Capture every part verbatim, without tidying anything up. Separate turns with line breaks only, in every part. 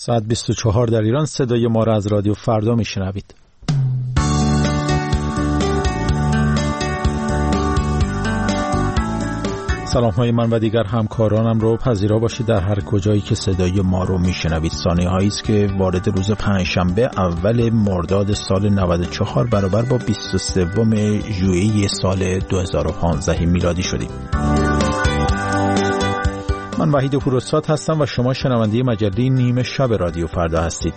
ساعت بیست و چهار در ایران. صدای ما را از رادیو فردا میشنوید. سلام های من و دیگر همکارانم رو پذیرا باشید در هر کجایی که صدای ما رو میشنوید. ثانیه هایی است که وارد روز پنجشنبه اول مرداد سال نود و چهار برابر با بیست و سوم ژوئیه سال دو هزار و پانزده میلادی شدیم. من وحید پوراستاد هستم و شما شنونده مجله نیمه شب رادیو فردا هستید.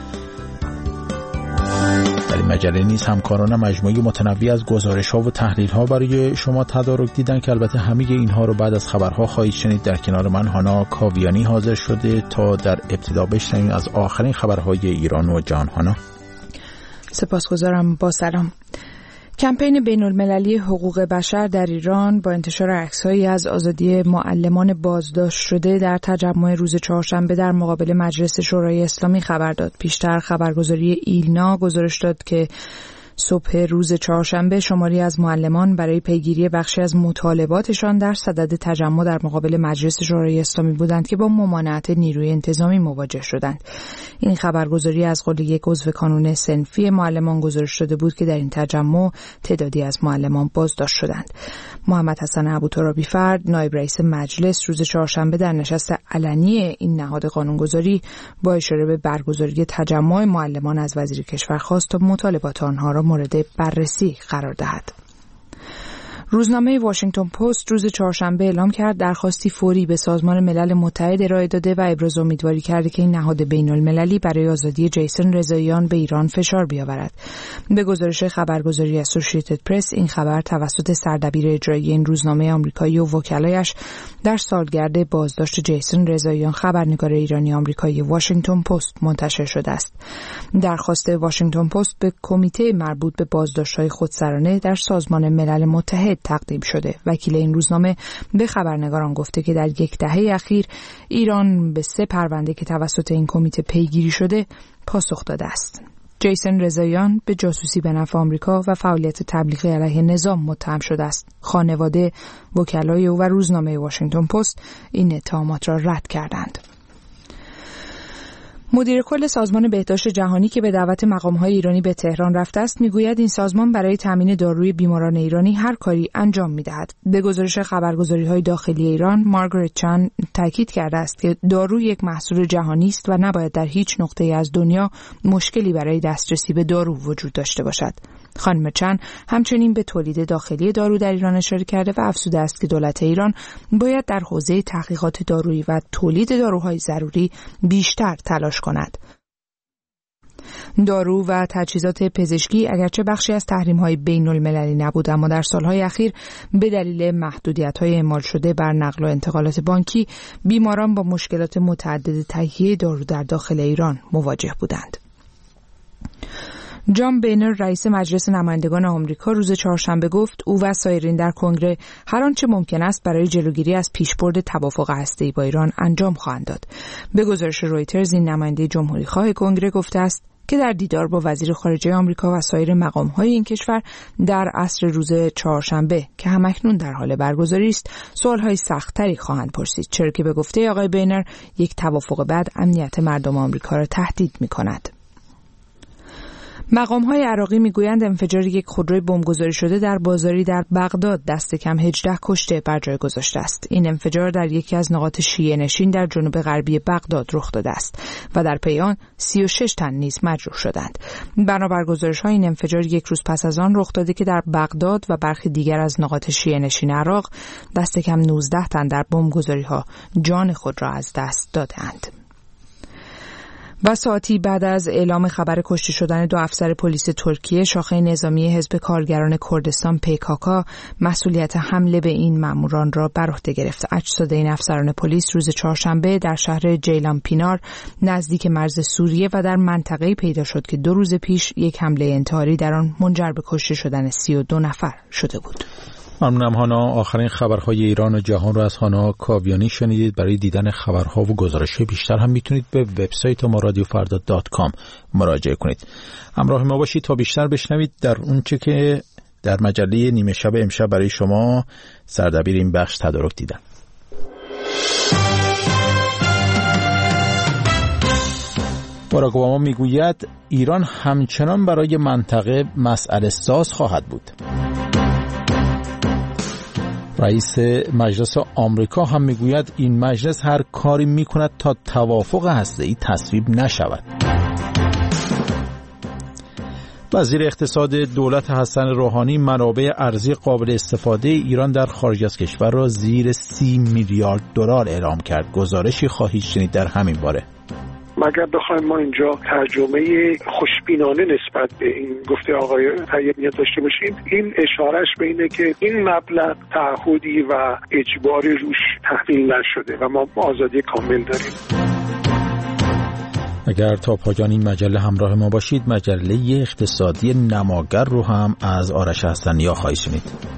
در این مجله نیز همکارانم مجموعه متنوعی از گزارش‌ها و تحلیل‌ها برای شما تدارک دیدن که البته همه اینها رو بعد از خبرها خواهید شنید. در کنار من هانا کاویانی حاضر شده تا در ابتدا بشنویم از آخرین خبرهای ایران و جهان. هانا،
سپاسگزارم. با سلام. کمپین بین‌المللی حقوق بشر در ایران با انتشار عکس‌هایی از آزادی معلمان بازداشت شده در تجمع روز چهارشنبه در مقابل مجلس شورای اسلامی خبر داد. پیشتر خبرگزاری ایلنا گزارش داد که صبح روز چهارشنبه شماری از معلمان برای پیگیری بخشی از مطالباتشان در صدد تجمع در مقابل مجلس شورای اسلامی بودند که با ممانعت نیروی انتظامی مواجه شدند. این خبرگزاری از قول یک عضو کانون صنفی معلمان گزارش شده بود که در این تجمع تعدادی از معلمان بازداشت شدند. محمد حسن ابوترابی فرد، نایب رئیس مجلس، روز چهارشنبه در نشست علنی این نهاد قانونگذاری با اشاره به برگزاری تجمع معلمان از وزیر کشور خواست تا مطالبات آنها را مورد بررسی قرار دهد. روزنامه واشنگتن پست روز چهارشنبه اعلام کرد درخواستی فوری به سازمان ملل متحد ارائه داده و ابراز امیدواری کرده که این نهاد بین‌المللی برای آزادی جیسون رضاییان به ایران فشار بیاورد. به گزارش خبرگزاری اسوسییتد پرس، این خبر توسط سردبیر اجرایی این روزنامه آمریکایی و وکلایش در سالگرد بازداشت جیسون رضاییان، خبرنگار ایرانی آمریکایی واشنگتن پست منتشر شده است. درخواست واشنگتن پست به کمیته مربوط به بازداشت‌های خودسرانه در سازمان ملل متحد تقدیم شده. وکیل این روزنامه به خبرنگاران گفته که در یک دهه اخیر ایران به سه پرونده که توسط این کمیته پیگیری شده پاسخ داده است. جیسون رضاییان به جاسوسی به نفع آمریکا و فعالیت تبلیغی علیه نظام متهم شده است. خانواده، وکلای او و روزنامه واشنگتن پست این اتهامات را رد کردند. مدیر کل سازمان بهداشت جهانی که به دعوت مقام‌های ایرانی به تهران رفته است میگوید این سازمان برای تامین داروی بیماران ایرانی هر کاری انجام می‌دهد. به گزارش خبرگزاری‌های داخلی ایران، مارگارت چان تاکید کرده است که دارو یک محصول جهانی است و نباید در هیچ نقطه‌ای از دنیا مشکلی برای دسترسی به دارو وجود داشته باشد. خانم چان همچنین به تولید داخلی دارو در ایران اشاره کرده و افزوده است که دولت ایران باید در حوزه تحقیقات دارویی و تولید داروهای ضروری بیشتر تلاش کند. دارو و تجهیزات پزشکی اگرچه بخشی از تحریم‌های بین‌المللی نبود، اما در سالهای اخیر به دلیل محدودیت‌های اعمال شده بر نقل و انتقالات بانکی، بیماران با مشکلات متعدد تهیه دارو در داخل ایران مواجه بودند. جان بینر، رئیس مجلس نمایندگان آمریکا، روز چهارشنبه گفت او و سایرین در کنگره هر آنچه ممکن است برای جلوگیری از پیشبرد توافق هسته‌ای با ایران انجام خواهند داد. به گزارش رویترز، این نماینده جمهوری‌خواه کنگره گفته است که در دیدار با وزیر خارجه آمریکا و سایر مقام‌های این کشور در عصر روز چهارشنبه که همکنون در حال برگزاری است، سوال‌های سخت‌تری خواهند پرسید، چرا که به گفته آقای بینر یک توافق بعد امنیت مردم آمریکا را تهدید می‌کند. مقام‌های عراقی میگویند انفجار یک خودروی بمبگذاری شده در بازاری در بغداد دست کم هجده کشته بر جای گذاشته است. این انفجار در یکی از نقاط شیعه نشین در جنوب غربی بغداد رخ داده است و در پی آن سی و شش تن نیز مجروح شدند. بنابر گزارش‌ها این انفجار یک روز پس از آن رخ داده که در بغداد و برخی دیگر از نقاط شیعه نشین عراق دست کم نوزده تن در بمبگذاری‌ها جان خود را از دست دادند. و ساعتی بعد از اعلام خبر کشته شدن دو افسر پلیس ترکیه، شاخه نظامی حزب کارگران کردستان پیکاکا مسئولیت حمله به این ماموران را بر عهده گرفت. اجساد این افسران پلیس روز چهارشنبه در شهر جیلان پینار نزدیک مرز سوریه و در منطقه‌ای پیدا شد که دو روز پیش یک حمله انتحاری در آن منجر به کشته شدن سی و دو نفر شده بود.
ممنونم هانا. آخرین خبرهای ایران و جهان رو از هانا کاویانی شنیدید. برای دیدن خبرها و گزارش‌های بیشتر هم میتونید به وبسایت ما رادیو فردا دات کام مراجعه کنید. همراه ما باشید تا بیشتر بشنوید در اونچه که در مجله نیمه شب امشب برای شما سردبیر این بخش تدارک دیدن. باراک اوباما میگوید ایران همچنان برای منطقه مسئله ساز خواهد بود. رئیس مجلس آمریکا هم میگوید این مجلس هر کاری میکند تا توافق هسته‌ای تصویب نشود. وزیر اقتصاد دولت حسن روحانی منابع ارزی قابل استفاده ایران در خارج از کشور را زیر سی میلیارد دلار اعلام کرد. گزارشی خواهید شنید در همین باره.
مگر بخوایم ما اینجا ترجمه خوشبینانه نسبت به این گفته آقای طیبی داشته باشیم، این اشارهش به اینه که این مبلغ تعهدی و اجباری روش تحمیل نشده و ما آزادی کامل داریم.
اگر تا پایان این مجله همراه ما باشید، مجله اقتصادی نماگر رو هم از آرش حسنیا خواهید شنید.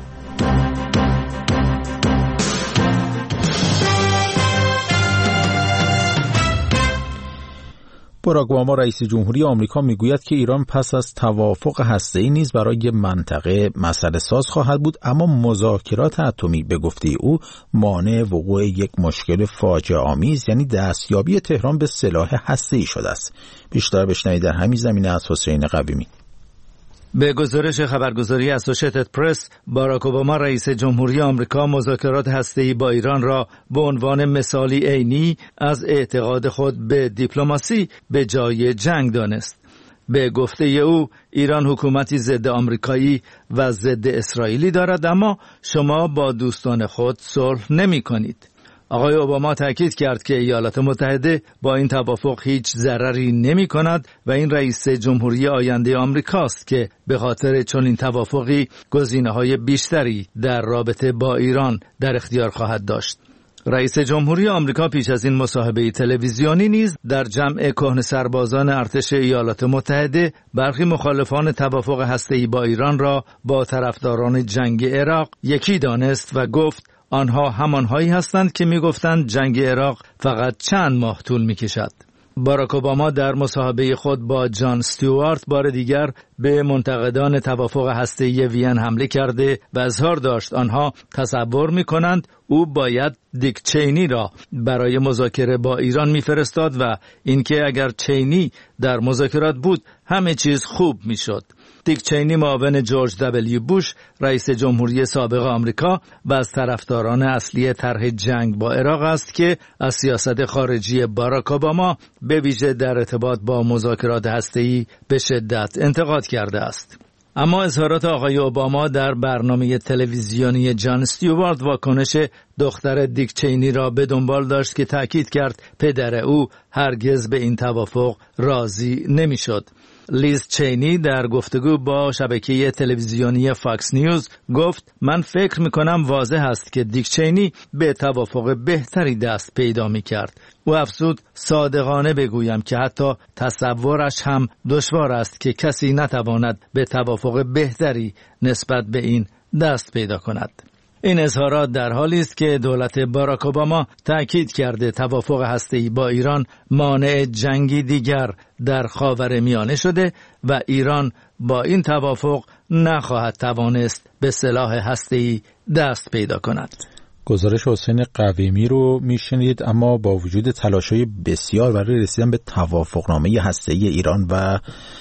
باراک اوباما رئیس جمهوری آمریکا میگوید که ایران پس از توافق هسته‌ای نیز برای منطقه مسئله ساز خواهد بود، اما مذاکرات اتمی به گفته او مانع وقوع یک مشکل فاجعه آمیز یعنی دستیابی تهران به سلاح هسته‌ای شده است. بیشتر بشنوید در همین زمینه از حسین قویمی.
به گزارش خبرگزاری اسوسییتد پرس، باراک اوباما رئیس جمهوری آمریکا مذاکرات هسته‌ای با ایران را به عنوان مثالی عینی از اعتقاد خود به دیپلماسی به جای جنگ دانست. به گفته او، ایران حکومتی ضد آمریکایی و ضد اسرائیلی دارد، اما شما با دوستان خود صلح نمی کنید. آقای اوباما تاکید کرد که ایالات متحده با این توافق هیچ ضرری نمی کند و این رئیس جمهوری آینده آمریکاست که به خاطر چنین توافقی گزینه‌های بیشتری در رابطه با ایران در اختیار خواهد داشت. رئیس جمهوری آمریکا پیش از این مصاحبه تلویزیونی نیز در جمع کهنه سربازان ارتش ایالات متحده برخی مخالفان توافق هسته‌ای با ایران را با طرفداران جنگ عراق یکی دانست و گفت آنها همانهایی هستند که می‌گفتند جنگ عراق فقط چند ماه طول می‌کشد. باراک اوباما در مصاحبه خود با جان استیوارت بار دیگر به منتقدان توافق هسته‌ای وین حمله کرده و اظهار داشت آنها تصور می‌کنند او باید دیک چینی را برای مذاکره با ایران می‌فرستاد و اینکه اگر چینی در مذاکرات بود همه چیز خوب می‌شد. دیک چینی معاون جورج دبلیو بوش رئیس جمهوری سابق آمریکا و از طرفداران اصلی طرح جنگ با عراق است که از سیاست خارجی باراک اوباما به ویژه در ارتباط با مذاکرات هسته‌ای به شدت انتقاد کرده است. اما اظهارات آقای اوباما در برنامه تلویزیونی جان استیوارت واکنش دختر دیک چینی را به دنبال داشت که تاکید کرد پدر او هرگز به این توافق راضی نمی‌شد. لیز چینی در گفتگو با شبکه تلویزیونی فاکس نیوز گفت من فکر میکنم واضح است که دیک چینی به توافق بهتری دست پیدا میکرد. او افزود صادقانه بگویم که حتی تصورش هم دشوار است که کسی نتواند به توافق بهتری نسبت به این دست پیدا کند. این اظهارات در حالی است که دولت باراک اوباما تأکید کرده توافق هسته‌ای با ایران مانع جنگی دیگر در خاورمیانه شده و ایران با این توافق نخواهد توانست به سلاح هسته‌ای دست پیدا کند.
گزارش حسین قویمی رو میشنید. اما با وجود تلاش‌های بسیار برای رسیدن به توافقنامه هسته‌ای ایران و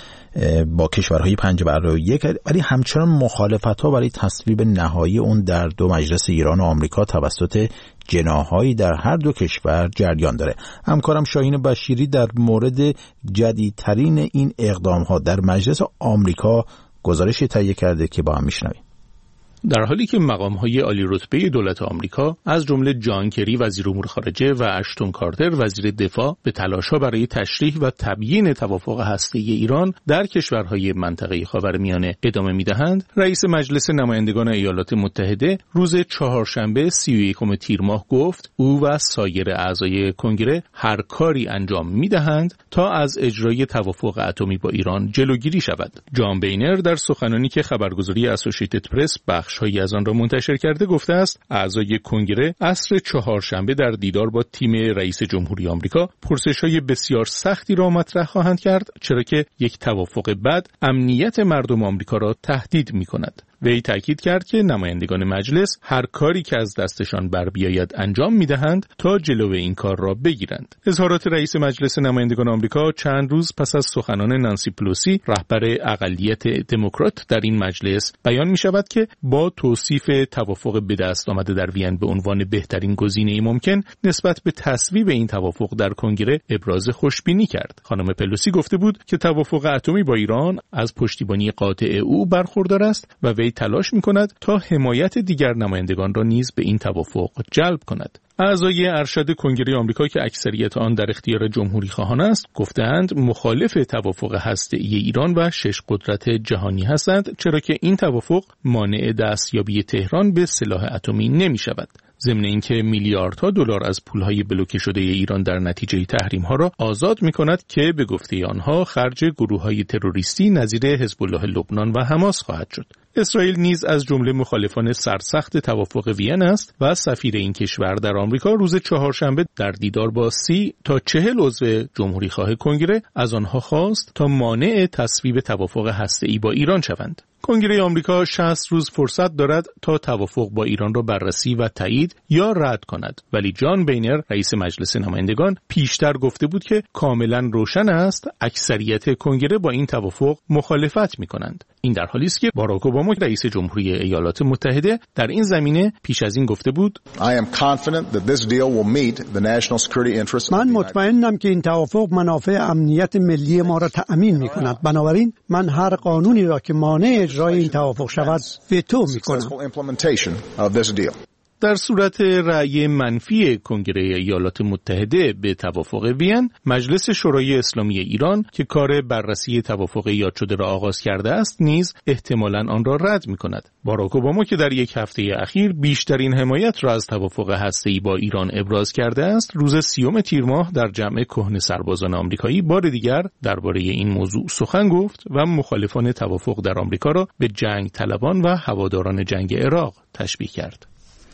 با کشورهای پنج برابر یک، ولی همچنان مخالفت‌ها برای تصویب نهایی اون در دو مجلس ایران و آمریکا توسط جناح‌هایی در هر دو کشور جریان داره. همکارم شاهین بشیری در مورد جدیدترین این اقدام‌ها در مجلس آمریکا گزارشی تهیه کرده که با هم میشنویم.
در حالی که مقام‌های عالی رتبه دولت آمریکا از جمله جان کری وزیر امور خارجه و اشتون کارتر وزیر دفاع به تلاش‌ها برای تشریح و تبیین توافق هسته‌ای ایران در کشورهای منطقه خاورمیانه ادامه می‌دهند، رئیس مجلس نمایندگان ایالات متحده روز چهارشنبه سی و یکم تیر ماه گفت او و سایر اعضای کنگره هر کاری انجام می‌دهند تا از اجرای توافق اتمی با ایران جلوگیری شود. جان بینر در سخنانی که خبرگزاری اسوسییتد پرس بخش هایی از آن را منتشر کرده گفته است اعضای کنگره عصر چهارشنبه در دیدار با تیم رئیس جمهوری آمریکا پرسش‌های بسیار سختی را مطرح خواهند کرد، چرا که یک توافق بد امنیت مردم آمریکا را تهدید می‌کند. وی تاکید کرد که نمایندگان مجلس هر کاری که از دستشان بر بیاید انجام می‌دهند تا جلو این کار را بگیرند. اظهارات رئیس مجلس نمایندگان آمریکا چند روز پس از سخنان نانسی پلوسی رهبر اقلیت دموکرات در این مجلس بیان می‌شود که با توصیف توافق به دست آمده در وین به عنوان بهترین گزینه ممکن نسبت به تصویب این توافق در کنگره ابراز خوشبینی کرد. خانم پلوسی گفته بود که توافق اتمی با ایران از پشتیبانی قاطع او برخوردار است و وی تلاش می‌کند تا حمایت دیگر نمایندگان را نیز به این توافق جلب کند. اعضای ارشد کنگره آمریکا که اکثریت آن در اختیار جمهوری خواهان است گفتند مخالف توافق هسته‌ای ایران و شش قدرت جهانی هستند، چرا که این توافق مانع دستیابی تهران به سلاح اتمی نمی شود. ضمن اینکه میلیاردها دلار از پولهای بلوکه شده ایران در نتیجه تحریم‌ها را آزاد می‌کند که به گفته آنها خرج گروه‌های تروریستی نظیر حزب الله لبنان و حماس خواهد شد. اسرائیل نیز از جمله مخالفان سرسخت توافق وین است و سفیر این کشور در آمریکا روز چهارشنبه در دیدار با سی تا چهل عضو جمهوری خواه کنگره از آنها خواست تا مانع تصویب توافق هسته‌ای با ایران شوند. کنگره آمریکا شصت روز فرصت دارد تا توافق با ایران را بررسی و تایید یا رد کند، ولی جان بینر رئیس مجلس نمایندگان پیشتر گفته بود که کاملا روشن است اکثریت کنگره با این توافق مخالفت می‌کنند. این در حالی است که باراک اوباما رئیس جمهوری ایالات متحده در این زمینه پیش از این گفته بود
من مطمئنم که این توافق منافع امنیت ملی ما را تأمین می‌کند. بنابراین من هر قانونی را که مانع اجرای این توافق شود وتو می‌کنم.
در صورت رأی منفی کنگره ایالات متحده به توافق وین، مجلس شورای اسلامی ایران که کار بررسی توافق یاد شده را آغاز کرده است نیز احتمالاً آن را رد می‌کند. باراک اوباما که در یک هفته اخیر بیشترین حمایت را از توافق هسته‌ای با ایران ابراز کرده است، روز سیوم تیر ماه در جمع کهنه سربازان آمریکایی بار دیگر درباره این موضوع سخن گفت و مخالفان توافق در آمریکا را به جنگ طلبان و هواداران جنگ عراق تشبیه کرد.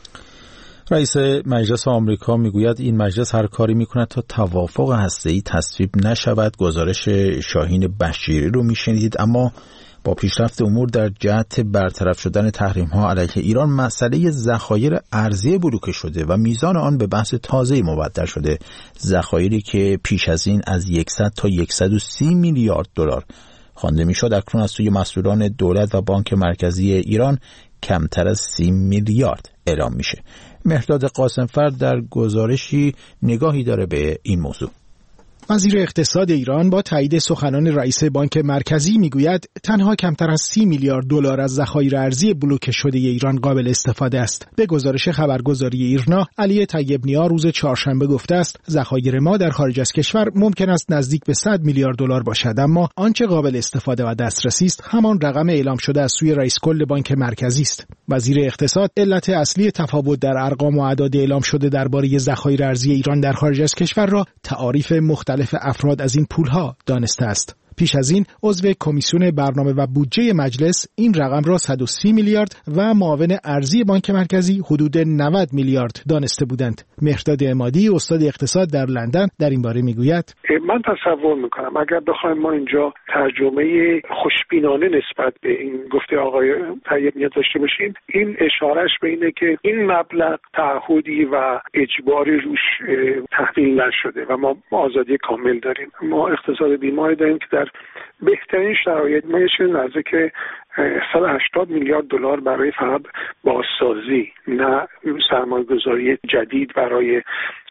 رئیس مجلس آمریکا میگوید این مجلس هر کاری میکند تا توافق هسته‌ای تصویب نشود. گزارش شاهین بشیری رو میشنیدید. اما با پیشرفت امور در جهت برطرف شدن تحریم‌ها علیه ایران، مسئله ذخایر ارزی بلوکه شده و میزان آن به بحث تازه‌ای مبدل شده. ذخایری که پیش از این از صد تا صد و سی میلیارد دلار خوانده میشد، اکنون از سوی مسئولان دولت و بانک مرکزی ایران کمتر از سی میلیارد اعلام میشه. مهرداد قاسم‌فر در گزارشی نگاهی داره به این موضوع.
وزیر اقتصاد ایران با تایید سخنان رئیس بانک مرکزی میگوید تنها کمتر از سی میلیارد دلار از ذخایر ارزی بلوکه شده ایران قابل استفاده است. به گزارش خبرگزاری ایرنا، علی طیب نیا روز چهارشنبه گفته است ذخایر ما در خارج از کشور ممکن است نزدیک به صد میلیارد دلار باشد، اما آنچه قابل استفاده و دسترسی است همان رقم اعلام شده از سوی رئیس کل بانک مرکزی است. وزیر اقتصاد علت اصلی تفاوت در ارقام و اعداد اعلام شده درباره ذخایر ارزی ایران در خارج از کشور را تعاریف مختلف افراد از این پولها دانسته است. پیش از این عضو کمیسیون برنامه و بودجه مجلس این رقم را صد و سی میلیارد و معاون ارزی بانک مرکزی حدود نود میلیارد دانسته بودند. مهرداد عمادی استاد اقتصاد در لندن در این باره میگوید
من تصور میکنم اگر بخوایم ما اینجا ترجمه خوشبینانه نسبت به این گفته آقای طیب نیا داشته باشیم، این اشارهش به اینه که این مبلغ تعهدی و اجباری روش تحمیل نشده و ما آزادی کامل داریم. ما اقتصاد بیماری داریم که در بهترین شرایط ما یه چیز نزدیک صد و هشتاد میلیارد دلار برای فقط بازسازی، نه سرمایه‌گذاری جدید برای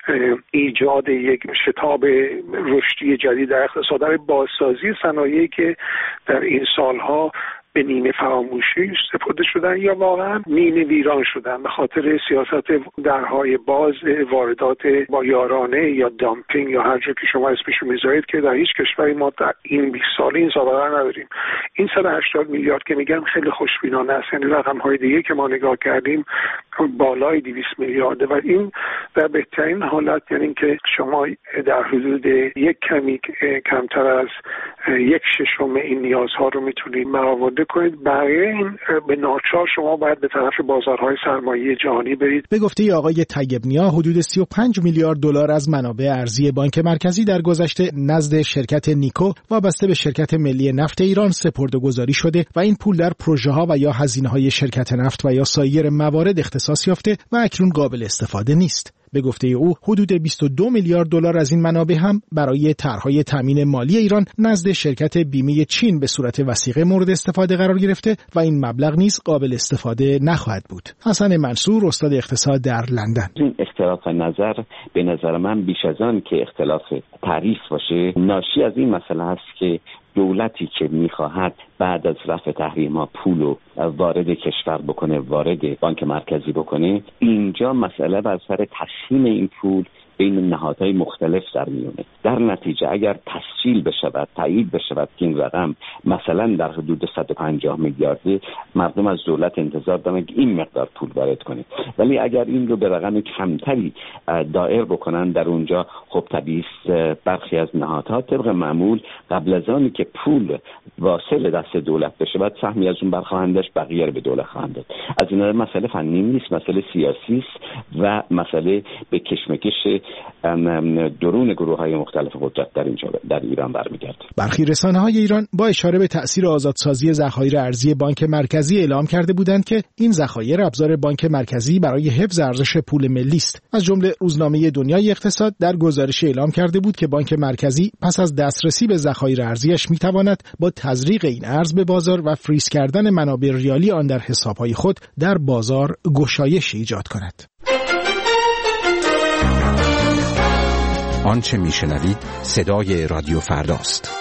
ایجاد یک شتاب رشدی جدید در اقتصاد، برای بازسازی صنایعی که در این سالها به نیمه فراموشی سپرده شدن یا واقعا نیمه ویران شدن به خاطر سیاست درهای باز، واردات با یارانه یا دامپینگ یا هر جور که شما اسمشو میذارید که در هیچ کشوری ما در این بیست سال این سابقه نداریم. این صد و هشتاد میلیارد که میگم خیلی خوشبینانه است، یعنی رقم های دیگه که ما نگاه کردیم بالای دویست میلیارده و این در بهترین حالت یعنی اینکه شما در حدود یک کمی کمتر از یک ششم این نیازها رو میتونید برآورده کنید. برای این به ناچار شما باید به طرف بازارهای سرمایه جهانی برید.
به گفته آقای طیب نیا حدود سی و پنج میلیارد دلار از منابع ارزی بانک مرکزی در گذشته نزد شرکت نیکو وابسته به شرکت ملی نفت ایران سپرده‌گذاری شده و این پول در پروژه‌ها و یا هزینه‌های شرکت نفت و یا سایر موارد اختصاص یافته و اکنون قابل استفاده نیست. به گفته او حدود بیست و دو میلیارد دلار از این منابع هم برای طرح‌های تامین مالی ایران نزد شرکت بیمه چین به صورت وثیقه مورد استفاده قرار گرفته و این مبلغ نیز قابل استفاده نخواهد بود. حسن منصور استاد اقتصاد در لندن:
این اختلاف نظر به نظر من بیش از آن که اختلاف تعریف باشه ناشی از این مسئله است که دولتی که میخواهد بعد از رفع تحریم‌ها پول رو وارد کشور بکنه، وارد بانک مرکزی بکنه، اینجا مسئله بر سر تقسیم این پول بین نهادهای مختلف در میونه. در نتیجه اگر تسجیل بشود، تایید بشود که این رقم مثلا در حدود صد و پنجاه میلیارده، مردم از دولت انتظار دارن که این مقدار پول وارد کنه. ولی اگر این رو به رقم کمتری دایر بکنن در اونجا، خب طبیعی برخی از نهادها طبق معمول قبل از آنی که پول واصل دست دولت بشه بعد سهمی از اون برخواهندش بقیه رو به دولت خواهند داد. از این مسئله فنی نیست، مسئله سیاسی است و مسئله به کشمکش درون گروه‌های مختلف قدرت در اینجا در ایران برمیگرده.
برخی رسانه‌های ایران با اشاره به تأثیر آزادسازی ذخایر ارزی بانک مرکزی اعلام کرده بودند که این ذخایر ابزار بانک مرکزی برای حفظ ارزش پول ملی است. از جمله روزنامه دنیای اقتصاد در گزارش اعلام کرده بود که بانک مرکزی پس از دسترسی به ذخایر ارزیش می‌تواند با تزریق این ارز به بازار و فریز کردن منابع ریالی آن در حساب‌های خود در بازار گشایش ایجاد کند.
آنچه میشنوید صدای رادیو فرداست.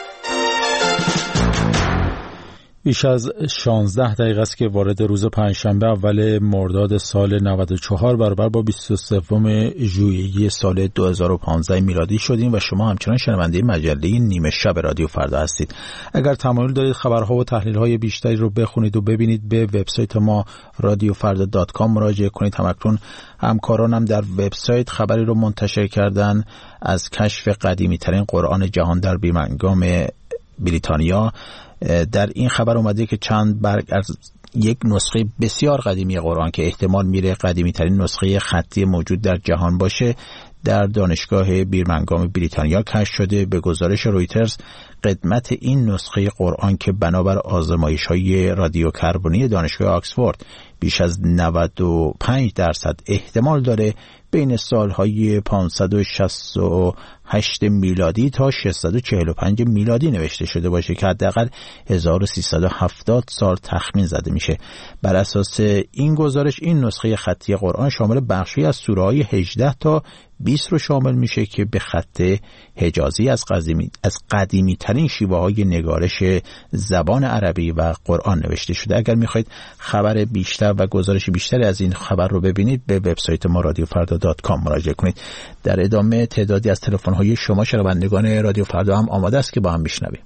بیش از شانزده دقیقه است که وارد روز پنجشنبه اول مرداد سال نود و چهار برابر با بیست و سوم ژوئیه سال دو هزار و پانزده میلادی شدیم و شما همچنان شنونده مجله نیمه شب رادیو فردا هستید. اگر تمایل دارید خبرها و تحلیل‌های بیشتری رو بخونید و ببینید به وبسایت ما رادیو فردا دات کام مراجعه کنید. همکنون همکارانم در وبسایت خبری رو منتشر کردن از کشف قدیمی‌ترین قرآن جهان در بیرمنگام بریتانیا. در این خبر اومده که چند برگ از یک نسخه بسیار قدیمی قرآن که احتمال میره قدیمی ترین نسخه خطی موجود در جهان باشه در دانشگاه بیرمنگام بریتانیا کشف شده. به گزارش رویترز قدمت این نسخه قرآن که بنابر آزمایش‌های رادیوکربنی دانشگاه آکسفورد بیش از نود و پنج درصد احتمال داره بین سالهای پانصد و شصت و هشت میلادی تا ششصد و چهل و پنج میلادی نوشته شده باشه که حداقل هزار و سیصد و هفتاد سال تخمین زده میشه. بر اساس این گزارش این نسخه خطی قرآن شامل بخشی از سوره‌های هجده تا بیست رو شامل میشه که به خط حجازی از قدیمی از قدیمی ترین شیوه های نگارش زبان عربی و قرآن نوشته شده. اگر میخواید خبر بیشتر و گزارش بیشتری از این خبر رو ببینید به وبسایت ما رادیو فردا دات کام مراجعه کنید. در ادامه تعدادی از تلفن های شما شنوندگان رادیو فردا هم آماده است که با هم بشنویم.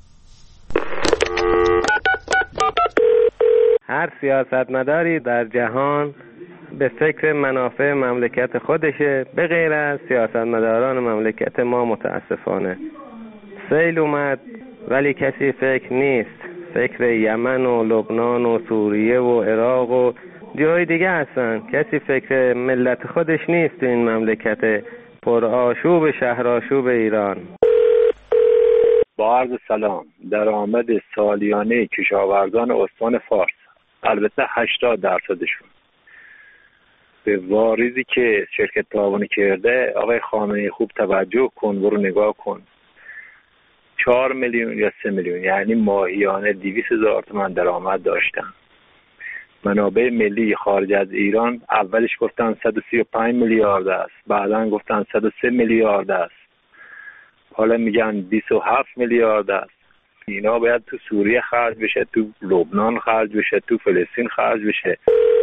هر سیاستمداری در جهان به فکر منافع مملکت خودشه، به غیر از سیاستمداران مملکت ما متاسفانه. سیل اومد ولی کسی فکر نیست، فکر یمن و لبنان و سوریه و عراق و جای دیگه هستن. کسی فکر ملت خودش نیست تو این مملکت پر آشوب شهر آشوب ایران.
با عرض سلام، درآمد سالیانه کشاورزان استان فارس، البته هشتاد درصدشون به واریزی که شرکت تعاونی کرده، آقای خامنه‌ای خوب توجه کن، برو نگاه کن، چهار میلیون یا سه میلیون، یعنی ماهیانه دویست هزار تومان درآمد داشتن. منابع ملی خارج از ایران اولش گفتن صد و سی و پنج میلیارد است، بعداً گفتن صد و سه میلیارد است، حالا میگن بیست و هفت میلیارد است. اینا باید تو سوریه خرج بشه، تو لبنان خرج بشه، تو فلسطین خرج بشه.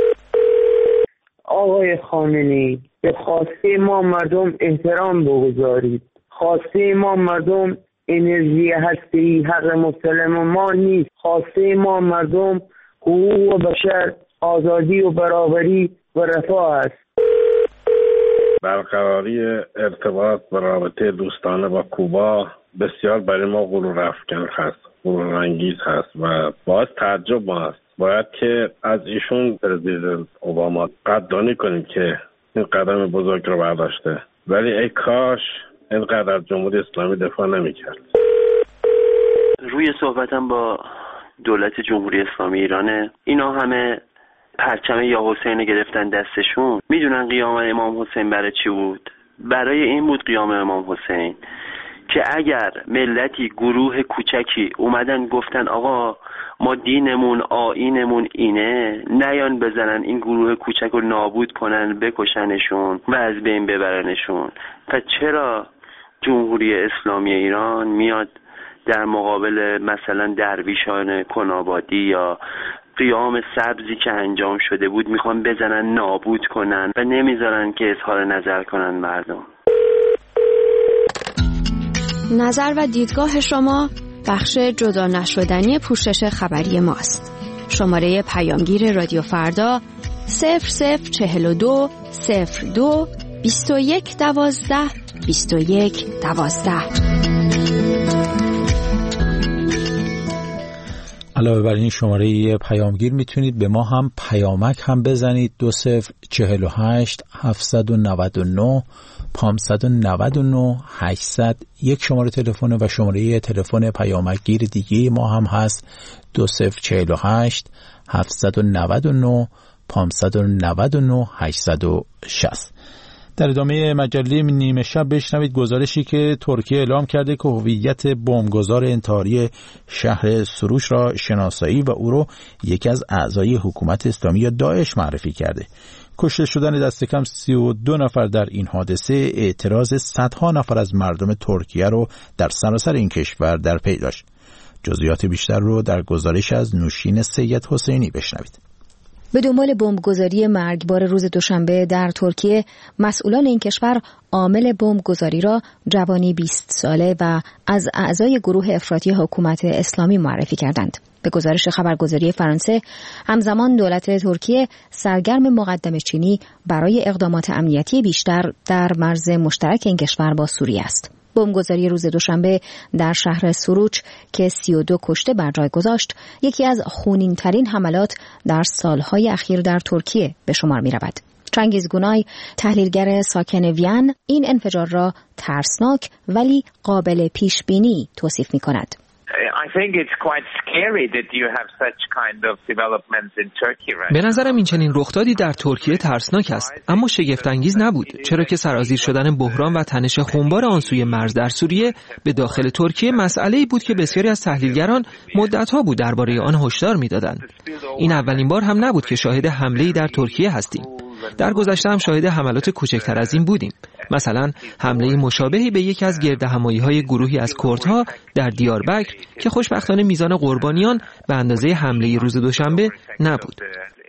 آقای خامنه‌ای، به خواسته ما مردم احترام بگذارید. خواسته ما مردم انرژی هسته‌ای حق مسلم ما نیست. خواسته ما مردم حقوق بشر، آزادی و برابری و و رفاه است.
برقراری ارتباط و رابطه دوستانه با کوبا بسیار برای ما غرور افکن هست، غرور انگیز هست و باعث تعجب ما است. باید که از ایشون پرزیدنت اوباما قدردانی کنیم که این قدم بزرگ رو برداشته، ولی ای کاش اینقدر از جمهوری اسلامی دفاع نمی‌کرد.
روی صحبتم با دولت جمهوری اسلامی ایرانه، اینا همه پرچم یا حسین گرفتن دستشون. میدونن قیام امام حسین برای چی بود؟ برای این بود قیام امام حسین که اگر ملتی گروه کوچکی اومدن گفتن آقا ما دینمون آیینمون اینه، نیان بزنن این گروه کوچک رو نابود کنن، بکشنشون و از بین ببرنشون. پس چرا جمهوری اسلامی ایران میاد در مقابل مثلا درویشان کنابادی یا قیام سبزی که انجام شده بود میخوان بزنن نابود کنن و نمیذارن که اظهار نظر کنن مردم؟
نظر و دیدگاه شما بخش جدا نشدنی پوشش خبری ماست. شماره پیامگیر رادیو فردا صفر صفر چهل و دو صفر دو بیست و یک دوازده بیست و یک دوازده.
علاوه بر این شماره پیامگیر میتونید به ما هم پیامک هم بزنید. دو صفر چهل و هشت هفتصد و نود و نه پانصد و نود و نه هشتصد یک شماره تلفن و شماره تلفن پیامکگیر دیگه ما هم هست دو صفر چهل و هشت هفتصد و نود و نه پانصد و نود و نه هشتصد و شصت. در ادامه مجله نیمه شب بشنوید گزارشی که ترکیه اعلام کرده که هویت بمبگذار انتحاری شهر سروش را شناسایی و او را یکی از اعضای حکومت اسلامی یا داعش معرفی کرده. کشته شدن دست کم سی و دو نفر در این حادثه اعتراض صدها نفر از مردم ترکیه رو در سراسر این کشور در پی داشت. جزئیات بیشتر رو در گزارش از نوشین سید حسینی بشنوید.
به دنبال بمبگذاری مرگبار روز دوشنبه در ترکیه، مسئولان این کشور عامل بمبگذاری را جوانی بیست ساله و از اعضای گروه افراطی حکومت اسلامی معرفی کردند. به گزارش خبرگزاری فرانسه، همزمان دولت ترکیه سرگرم مقدمه چینی برای اقدامات امنیتی بیشتر در مرز مشترک این کشور با سوریه است. بمبگذاری روز دوشنبه در شهر سروچ که سی و دو کشته بر جای گذاشت، یکی از خونین‌ترین حملات در سالهای اخیر در ترکیه به شمار می‌رود. چنگیز گونای، تحلیلگر ساکن وین، این انفجار را ترسناک ولی قابل پیش‌بینی توصیف می‌کند.
به نظرم این چنین رخدادی در ترکیه ترسناک است، اما شگفت‌انگیز نبود، چرا که سرازیر شدن بحران و تنش خونبار آن سوی مرز در سوریه به داخل ترکیه مسئله‌ای بود که بسیاری از تحلیلگران مدت‌ها بود درباره آن هشدار می‌دادند. این اولین بار هم نبود که شاهد حمله‌ای در ترکیه هستیم. در گذشته هم شاهد حملات کوچکتر از این بودیم. مثلا حمله مشابهی به یکی از گردهمایی‌های گروهی از کردها در دیاربکر که خوشبختانه میزان قربانیان به اندازه حمله روز دوشنبه نبود.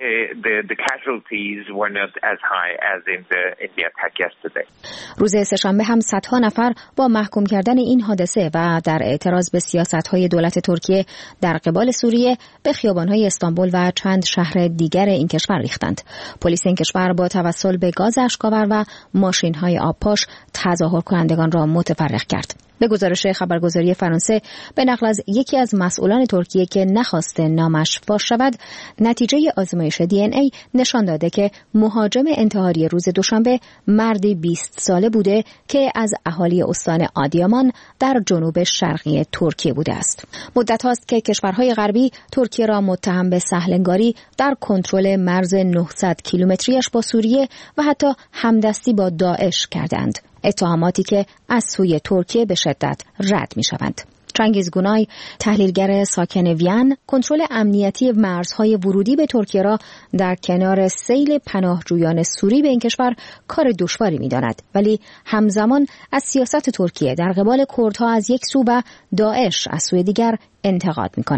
روز سه‌شنبه هم صدها نفر با محکوم کردن این حادثه و در اعتراض به سیاست‌های دولت ترکیه در قبال سوریه به خیابان‌های استانبول و چند شهر دیگر این کشور ریختند. پلیس این کشور با توسل به گاز اشک‌آور و ماشین‌های آبپاش تظاهر کنندگان را متفرق کرد. به گزارش خبرگزاری فرانسه، به نقل از یکی از مسئولان ترکیه که نخواسته نامش فاش شود، نتیجه آزمایش دی ان ای نشان داده که مهاجم انتحاری روز دوشنبه مردی بیست ساله بوده که از اهالی استان آدیامان در جنوب شرقی ترکیه بوده است. مدت هاست که کشورهای غربی ترکیه را متهم به سهلنگاری در کنترل مرز نهصد کیلومتریش با سوریه و حتی همدستی با داعش کردند. اتهاماتی که از سوی ترکیه به شدت رد می شوند. چنگیز گونای، تحلیلگر ساکن وین، کنترل امنیتی مرزهای ورودی به ترکیه را در کنار سیل پناهجویان سوری به این کشور کار دشواری می داند، ولی همزمان از سیاست ترکیه در قبال کردها از یک سو و داعش از سوی دیگر انتقاد می کند.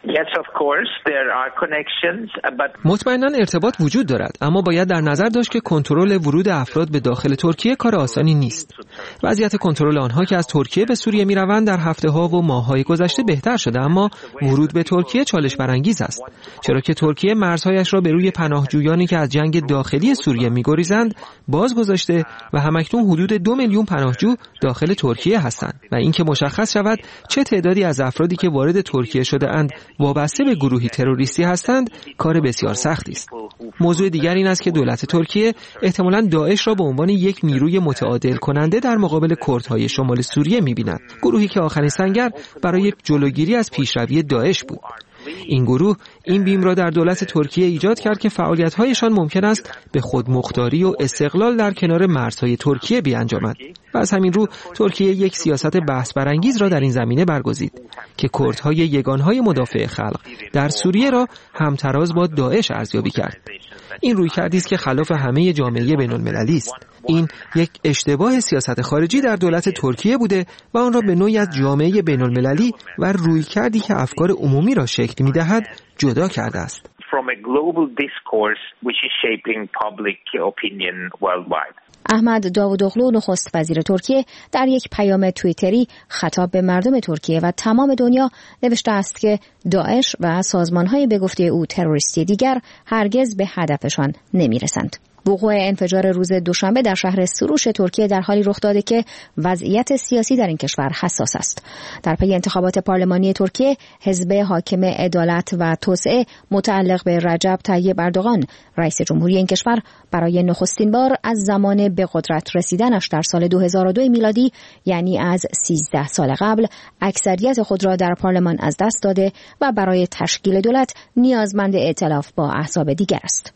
Yes, of course, there are connections, but...
مطمئناً ارتباط وجود دارد، اما باید در نظر داشت که کنترل ورود افراد به داخل ترکیه کار آسانی نیست. وضعیت کنترل آنها که از ترکیه به سوریه میروند در هفته‌ها و ماه‌های گذشته بهتر شده، اما ورود به ترکیه چالش برانگیز است، چرا که ترکیه مرزهایش را به روی پناهجویانی که از جنگ داخلی سوریه می‌گریزند باز گذاشته و همکنون حدود دو میلیون پناهجو داخل ترکیه هستند و اینکه مشخص شود چه تعدادی از افرادی که وارد ترکیه شده اند وابسته به گروهی تروریستی هستند کار بسیار سختی است. موضوع دیگر این است که دولت ترکیه احتمالاً داعش را به عنوان یک نیروی متعادل کننده در مقابل کردهای شمال سوریه می‌بیند، گروهی که آخرین سنگر برای جلوگیری از پیشروی داعش بود. این گروه این بیم را در دولت ترکیه ایجاد کرد که فعالیت‌هایشان ممکن است به خودمختاری و استقلال در کنار مرزهای ترکیه بیانجامد. و از همین رو ترکیه یک سیاست بحث برانگیز را در این زمینه برگزید که کردهای یگانهای مدافع خلق در سوریه را همتراز با داعش ارزیابی کرد. این رویکردی است که خلاف همه جامعه بین‌المللی است. این یک اشتباه سیاست خارجی در دولت ترکیه بوده و آن را به نوعی از جامعه بین‌المللی و رویکردی که افکار عمومی را شکل می‌دهد جدا کرده است.
From a global discourse which is shaping public opinion worldwide.
احمد داوودوغلو نخست وزیر ترکیه در یک پیام توییتری خطاب به مردم ترکیه و تمام دنیا نوشته است که داعش و سازمان‌های به گفته او تروریستی دیگر هرگز به هدفشان نمی‌رسند. وقوع انفجار روز دوشنبه در شهر سروش ترکیه در حالی رخ داده که وضعیت سیاسی در این کشور حساس است. در پی انتخابات پارلمانی ترکیه، حزب حاکم عدالت و توسعه متعلق به رجب طیب اردوغان، رئیس جمهوری این کشور، برای نخستین بار از زمان به قدرت رسیدنش در سال دو هزار و دو میلادی، یعنی از سیزده سال قبل، اکثریت خود را در پارلمان از دست داده و برای تشکیل دولت نیازمند ائتلاف با احزاب دیگر است.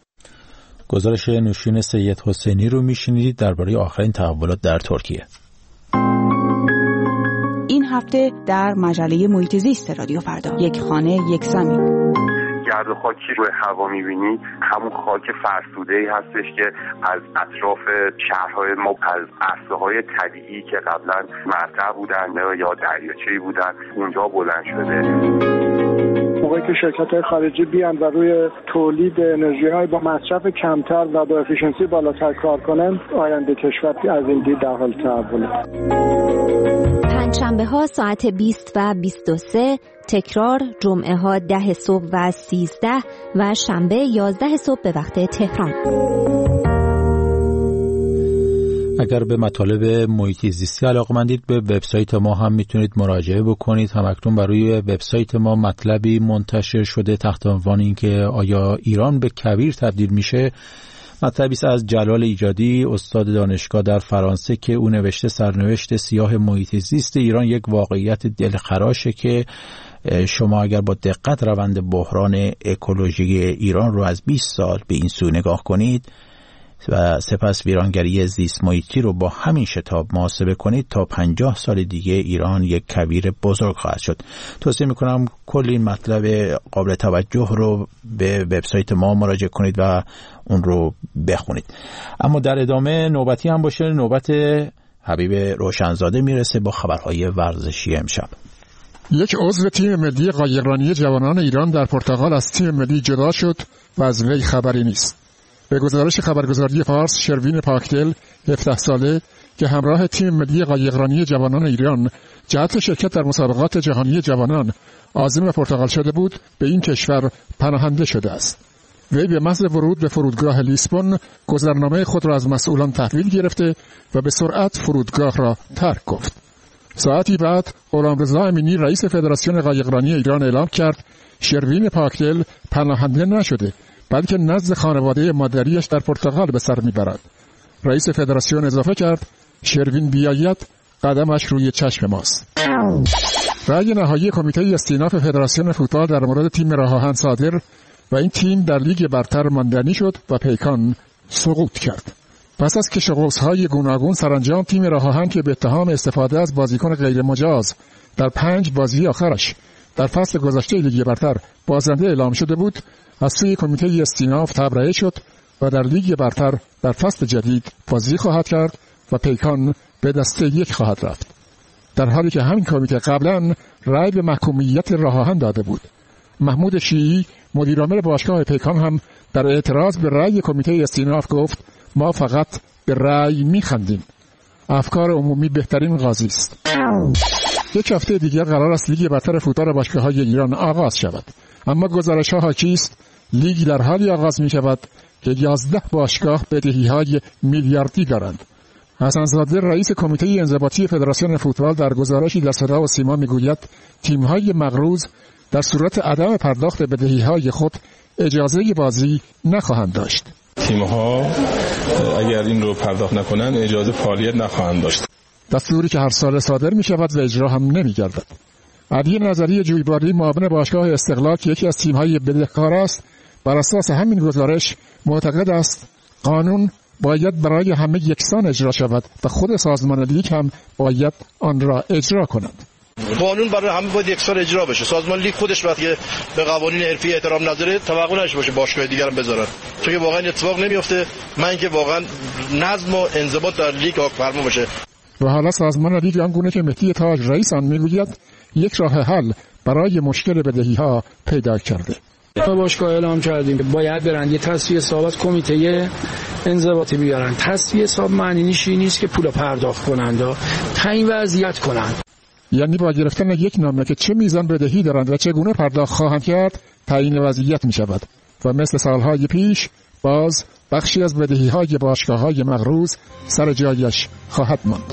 گزارش نوشین سید حسینی رو میشنیدید درباره آخرین تحولات در ترکیه.
این هفته در مجله محیط زیست رادیو فردا، یک خانه یک زمین.
گرد و خاکی روی هوا می‌بینید، همون خاک فرسوده‌ای هستش که از اطراف شهرهای ما، از عرصه‌های طبیعی که قبلا مرتع بودن یا دریاچه‌ای بودن اونجا بلند شده.
موقعی که شرکت‌های خارجی بیان و روی تولید انرژی‌های با مصرف کمتر و با افیشنسی بالاتر کار کنن، آینده کشور از این دید در حال تحوله.
پنجشنبه ها ساعت بیست و بیست و سه، تکرار جمعه ها ده صبح و سیزده و شنبه یازده صبح به وقت تهران.
اگر به مطالب محیط زیستی علاقه‌مندید به وبسایت ما هم میتونید مراجعه بکنید. همکنون برای وبسایت ما مطلبی منتشر شده تحت عنوان اینکه آیا ایران به کویر تبدیل میشه. مطلبی است از جلال ایجادی، استاد دانشگاه در فرانسه، که او نوشته سرنوشت سیاه محیط زیست ایران یک واقعیت دلخراشه که شما اگر با دقت روند بحران اکولوژی ایران رو از بیست سال به این سو نگاه کنید و سپس ویرانگری زیست محیطی رو با همین شتاب محاسبه کنید، تا پنجاه سال دیگه ایران یک کویر بزرگ خواهد شد. توصیه میکنم کل این مطلب قابل توجه رو به وبسایت ما مراجعه کنید و اون رو بخونید. اما در ادامه نوبتی هم باشه، نوبت حبیب روشنزاده میرسه با خبرهای ورزشی امشب.
یک عضو تیم ملی قایقرانی جوانان ایران در پرتغال از تیم ملی جدا شد و از وی خبری نیست. به گزارش خبرگزاری فارس، شروین پاکدل هفده ساله که همراه تیم ملی قایقرانی جوانان ایران جهت شرکت در مسابقات جهانی جوانان عازم پرتغال شده بود، به این کشور پناهنده شده است. وی به محض ورود به فرودگاه لیسبون گذرنامه خود را از مسئولان تحویل گرفته و به سرعت فرودگاه را ترک گفت. ساعتی بعد غلامرضا امینی رئیس فدراسیون قایقرانی ایران اعلام کرد شروین پاکدل پناهنده نشده، بلکه نزد خانواده مادریش در پرتغال به سر میبرد. رئیس فدراسیون اضافه کرد شروین بیاید قدمش روی چشم ماست. رأی نهایی کمیته استیناف فدراسیون فوتبال در مورد تیم راه آهن صادر و این تیم در لیگ برتر ماندنی شد و پیکان سقوط کرد. پس از کش‌وقوس‌های گوناگون سرانجام تیم راه آهن که به اتهام استفاده از بازیکن غیر مجاز در پنج بازی آخرش در فصل گذشته لیگ برتر بازنده اعلام شده بود، از سوی کمیته استیناف تبرئه شد و در لیگ برتر در فصل جدید بازی خواهد کرد و پیکان به دسته یک خواهد رفت. در حالی که همین کمیته قبلا رأی به محکومیت راه آهن داده بود. محمود شیعی مدیرعامل باشگاه پیکان هم در اعتراض به رأی کمیته استیناف گفت ما فقط به رأی میخندیم. افکار عمومی بهترین قاضی است. یک هفته دیگر قرار است لیگ برتر فوتبال باشگاه‌های ایران آغاز شود. اما گزارش‌ها حاکی است لیگ در حالی آغاز می شود که یازده باشگاه بدهی‌های میلیاردی دارند. حسن‌زاده رئیس کمیته انضباطی فدراسیون فوتبال در گزارشی در صدا و سیما میگوید تیم‌های مقروض در صورت عدم پرداخت بدهی‌های خود اجازه بازی نخواهند داشت.
تیم‌ها اگر این رو پرداخت نکنند اجازه فعالیت نخواهند داشت.
دستوری که هر سال صادر می شود و اجرا هم نمی گردد. علی نظری جویباری معاون باشگاه استقلال که یکی از تیم‌های بدهکار است بر اساس همین گزارش معتقد است قانون باید برای همه یکسان اجرا شود و خود سازمان لیگ هم باید آن را اجرا کند.
قانون برای همه باید یکسان اجرا بشه. سازمان لیگ خودش وقتی به قوانین حرفی احترام نداره توقع نشه باشه باشگاه دیگر هم بذارن، چون که واقعا اتفاق نمیفته. من که واقعا نظم و انضباط در لیگ فرما باشه.
و حالا سازمان لیگ آنگونه که مهدی تاج رئیس آن میگوید یک راه حل برای مشکل بدهی‌ها پیدا کرده.
ما باشگاه اعلام کردیم که باید برن یه تصفیه حساب از کمیته انضباطی بیارن. تصفیه حساب معنی نیست که پول پرداخت کنند، تعیین وضعیت کنند.
یعنی با گرفتن یک نامه که چه میزان بدهی دارند و چگونه پرداخت خواهند کرد تعیین وضعیت می شود و مثل سالهای پیش باز بخشی از بدهی‌های باشگاه‌های مقروض سر جایش خواهد ماند.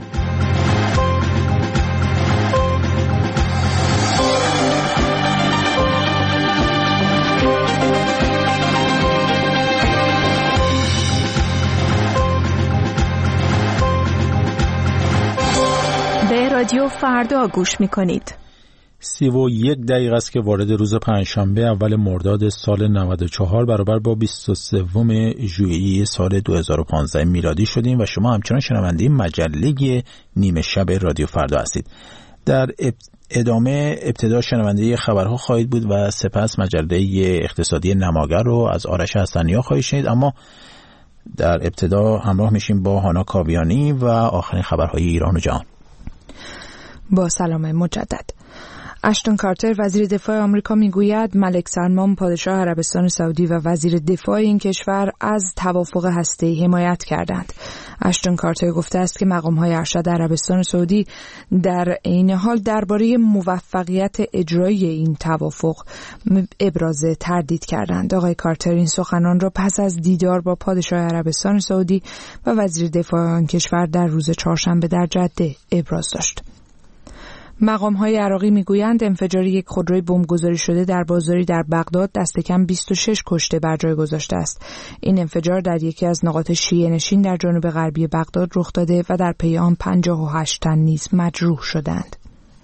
رادیو فردا گوش می‌کنید.
سی و یک دقیقه است که وارد روز پنجشنبه اول مرداد سال نود و چهار برابر با بیست و سوم ژوئیه سال دو هزار و پانزده میلادی شدیم و شما همچنان شنونده مجله نیمه شب رادیو فردا هستید. در ادامه ابتدا شنونده خبرها خواهید بود و سپس مجله اقتصادی نماگر رو از آرش حسنی‌ها خواهید شنید، اما در ابتدا همراه میشیم با هانا کاویانی و آخرین خبرهای ایران و جهان.
با سلام مجدد. اشتون کارتر وزیر دفاع آمریکا میگوید ملک سلمان پادشاه عربستان سعودی و وزیر دفاع این کشور از توافق هسته‌ای حمایت کردند. اشتون کارتر گفته است که مقام‌های ارشد عربستان سعودی در عین حال درباره موفقیت اجرایی این توافق ابراز تردید کردند. آقای کارتر این سخنان را پس از دیدار با پادشاه عربستان سعودی و وزیر دفاع آن کشور در روز چهارشنبه در جده ابراز داشت. مقام‌های عراقی میگویند انفجار یک خودروی بمبگذاری شده در بازاری در بغداد دست کم بیست و شش کشته بر جای گذاشته است. این انفجار در یکی از نقاط شیعه نشین در جنوب غربی بغداد رخ داده و در پی آن پنجاه و هشت تن نیز مجروح شدند.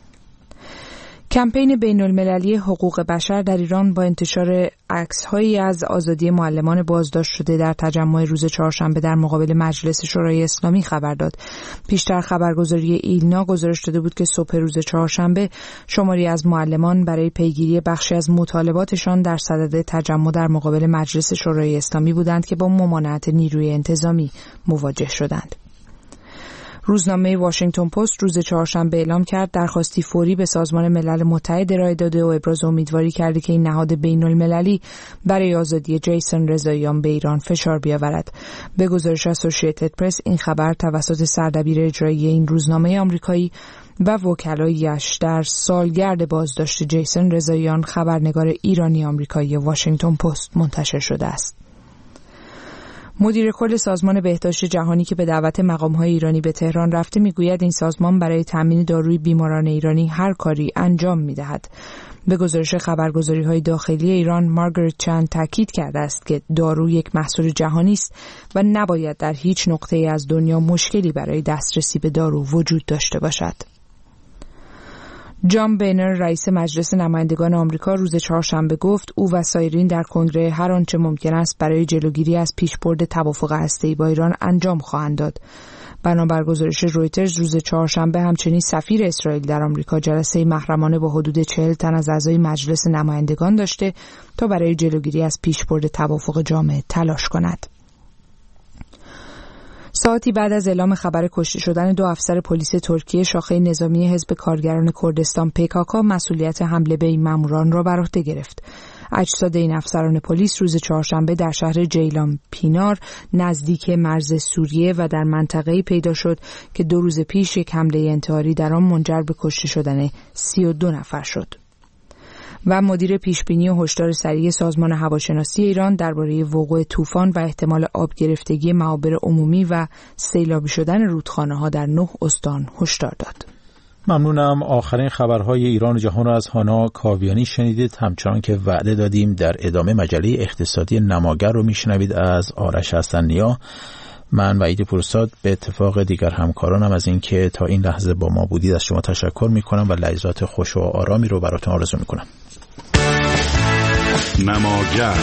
کمپین بین‌المللی حقوق بشر در ایران با انتشار عکس‌هایی از آزادی معلمان بازداشت شده در تجمع روز چهارشنبه در مقابل مجلس شورای اسلامی خبر داد. پیشتر خبرگزاری ایلنا گزارش داده بود که صبح روز چهارشنبه شماری از معلمان برای پیگیری بخشی از مطالباتشان در صدد تجمع در مقابل مجلس شورای اسلامی بودند که با ممانعت نیروی انتظامی مواجه شدند. روزنامه واشنگتن پست روز چهارشنبه اعلام کرد درخواستی فوری به سازمان ملل متحد ارائه داده و ابراز امیدواری کرده که این نهاد بین‌المللی برای آزادی جیسون رضاییان به ایران فشار بیاورد. به گزارش اسوسییتد پرس این خبر توسط سردبیر اجرایی این روزنامه آمریکایی و وکلایش در سالگرد بازداشت جیسون رضاییان خبرنگار ایرانی آمریکایی واشنگتن پست منتشر شده است. مدیر کل سازمان بهداشت جهانی که به دعوت مقام‌های ایرانی به تهران رفته میگوید این سازمان برای تامین داروی بیماران ایرانی هر کاری انجام می‌دهد. به گزارش خبرگزاری‌های داخلی ایران مارگارت چند تاکید کرده است که دارو یک محصول جهانی است و نباید در هیچ نقطه‌ای از دنیا مشکلی برای دسترسی به دارو وجود داشته باشد. جان بینر رئیس مجلس نمایندگان آمریکا روز چهارشنبه گفت او و سایرین در کنگره هر آنچه ممکن است برای جلوگیری از پیشبرد توافق هسته‌ای با ایران انجام خواهند داد. بنابر گزارش رویترز روز چهارشنبه همچنین سفیر اسرائیل در آمریکا جلسه محرمانه با حدود چهل تن از اعضای مجلس نمایندگان داشته تا برای جلوگیری از پیشبرد توافق جامع تلاش کند. ساعتی بعد از اعلام خبر کشته شدن دو افسر پلیس ترکیه، شاخه نظامی حزب کارگران کردستان پیکاکا مسئولیت حمله به این ماموران را بر عهده گرفت. اجساد این افسران پلیس روز چهارشنبه در شهر جیلان پینار نزدیک مرز سوریه و در منطقه‌ای پیدا شد که دو روز پیش یک حمله انتحاری در آن منجر به کشته شدن سی و دو نفر شد. و مدیر پیشبینی و هشدار سریع سازمان هواشناسی ایران درباره وقوع طوفان و احتمال آب گرفتگی معابر عمومی و سیلابی شدن رودخانه‌ها در نه استان هشدار داد.
ممنونم. آخرین خبرهای ایران و جهان را از هانا کاویانی شنیدید. همچنان که وعده دادیم در ادامه مجله اقتصادی نماگر رو میشنوید از آرش حسن‌نیا. من و عید پورساد به اتفاق دیگر همکارانم از اینکه تا این لحظه با ما بودید از شما تشکر میکنم و لحظات خوش و آرامی رو براتون آرزو میکنم.
نماگر،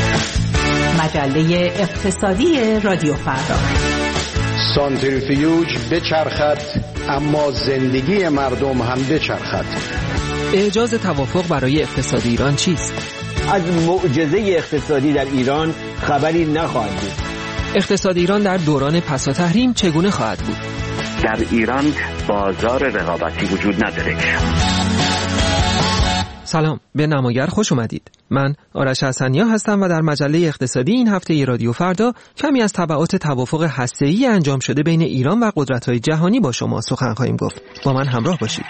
مجله اقتصادی رادیو فردا.
سانتریفیوژ بچرخد اما زندگی مردم هم بچرخد.
اعجاز توافق برای اقتصاد ایران چیست؟
از معجزه اقتصادی در ایران خبری نخواهد بود.
اقتصاد ایران در دوران پسا تحریم چگونه خواهد بود؟
در ایران بازار رقابتی وجود نداره.
سلام، به نماگر خوش اومدید. من آرش حسن‌نیا هستم و در مجله اقتصادی این هفته رادیو فردا کمی از تبعات توافق هسته‌ای انجام شده بین ایران و قدرت‌های جهانی با شما سخن خواهیم گفت. با من همراه باشید.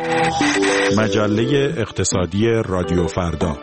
مجله اقتصادی رادیو فردا.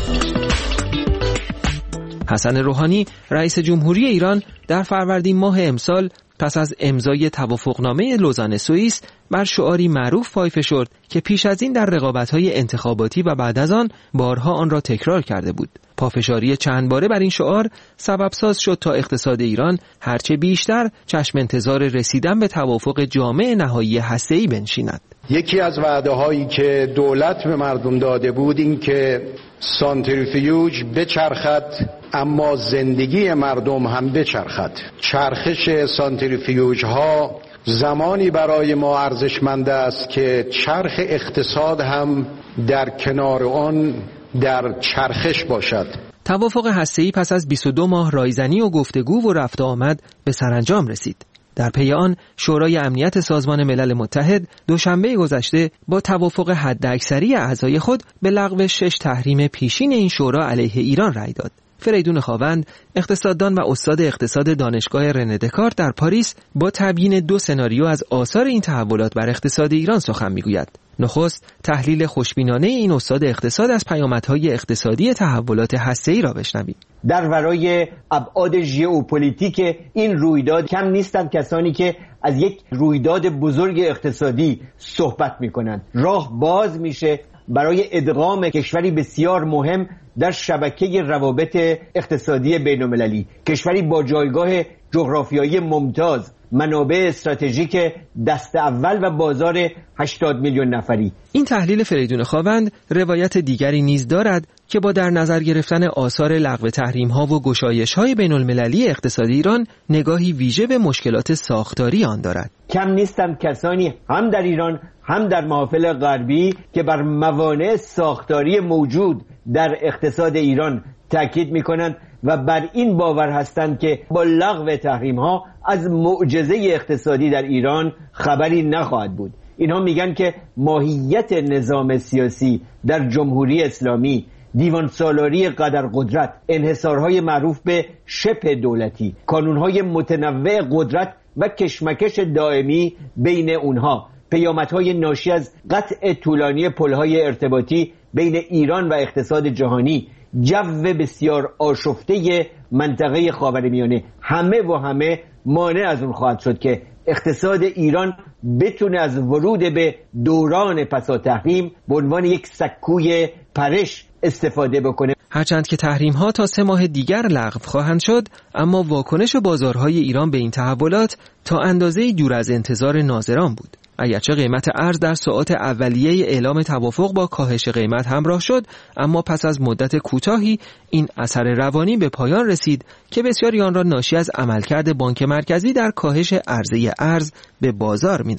حسن روحانی رئیس جمهوری ایران در فروردین ماه امسال پس از امضای توافقنامه لوزان سوئیس بر شعاری معروف پای فشرد که پیش از این در رقابت‌های انتخاباتی و بعد از آن بارها آن را تکرار کرده بود. پافشاری چند باره بر این شعار سبب ساز شد تا اقتصاد ایران هرچه بیشتر چشم انتظار رسیدن به توافق جامع نهایی هسته‌ای بنشیند.
یکی از وعده هایی که دولت به مردم داده بود این که سانتریفیوژ بچرخد اما زندگی مردم هم بچرخد. چرخش سانتریفیوژ ها زمانی برای ما ارزشمند است که چرخ اقتصاد هم در کنار آن در چرخش باشد.
توافق هسته‌ای پس از بیست و دو ماه رایزنی و گفتگو و رفت آمد به سرانجام رسید. در پی آن شورای امنیت سازمان ملل متحد دوشنبه گذشته با توافق حداکثری اعضای خود به لغو شش تحریم پیشین این شورا علیه ایران رأی داد. فریدون خاوند، اقتصاددان و استاد اقتصاد دانشگاه رنه دکارت در پاریس، با تبیین دو سناریو از آثار این تحولات بر اقتصاد ایران سخن میگوید. نخست تحلیل خوشبینانه این استاد اقتصاد از پیامدهای اقتصادی تحولات هسته‌ای را بشنویم.
در ورای ابعاد ژئوپلیتیک این رویداد کم نیستند کسانی که از یک رویداد بزرگ اقتصادی صحبت می‌کنند. راه باز میشه برای ادغام کشوری بسیار مهم در شبکه روابط اقتصادی بین‌المللی، کشوری با جایگاه جغرافیایی ممتاز، منابع استراتژیک دست اول و بازار هشتاد میلیون نفری.
این تحلیل فریدون خاوند روایت دیگری نیز دارد که با در نظر گرفتن آثار لغو تحریم‌ها و گشایش‌های بین‌المللی اقتصاد ایران نگاهی ویژه به مشکلات ساختاری آن دارد.
کم نیستند کسانی هم در ایران هم در محافل غربی که بر موانع ساختاری موجود در اقتصاد ایران تاکید می‌کنند و بر این باور هستند که با لغو تحریم‌ها از معجزه اقتصادی در ایران خبری نخواهد بود. اینها میگن که ماهیت نظام سیاسی در جمهوری اسلامی، دیوان سالاری قدر قدرت، انحصارهای معروف به شبه دولتی، کانونهای متنوع قدرت و کشمکش دائمی بین اونها، پیامدهای ناشی از قطع طولانی پل‌های ارتباطی بین ایران و اقتصاد جهانی، جو بسیار آشفته منطقه خاورمیانه، همه و همه مانع از اون خواهد شد که اقتصاد ایران بتونه از ورود به دوران پسا تحریم به عنوان یک سکوی پرش استفاده بکنه.
هرچند که تحریم ها تا سه ماه دیگر لغو خواهند شد، اما واکنش بازارهای ایران به این تحولات تا اندازه‌ای دور از انتظار ناظران بود. اگرچه قیمت ارز در ساعات اولیه اعلام توافق با کاهش قیمت همراه شد، اما پس از مدت کوتاهی این اثر روانی به پایان رسید که بسیاری آن را ناشی از عملکرد بانک مرکزی در کاهش عرضه ارز به بازار می‌دانند.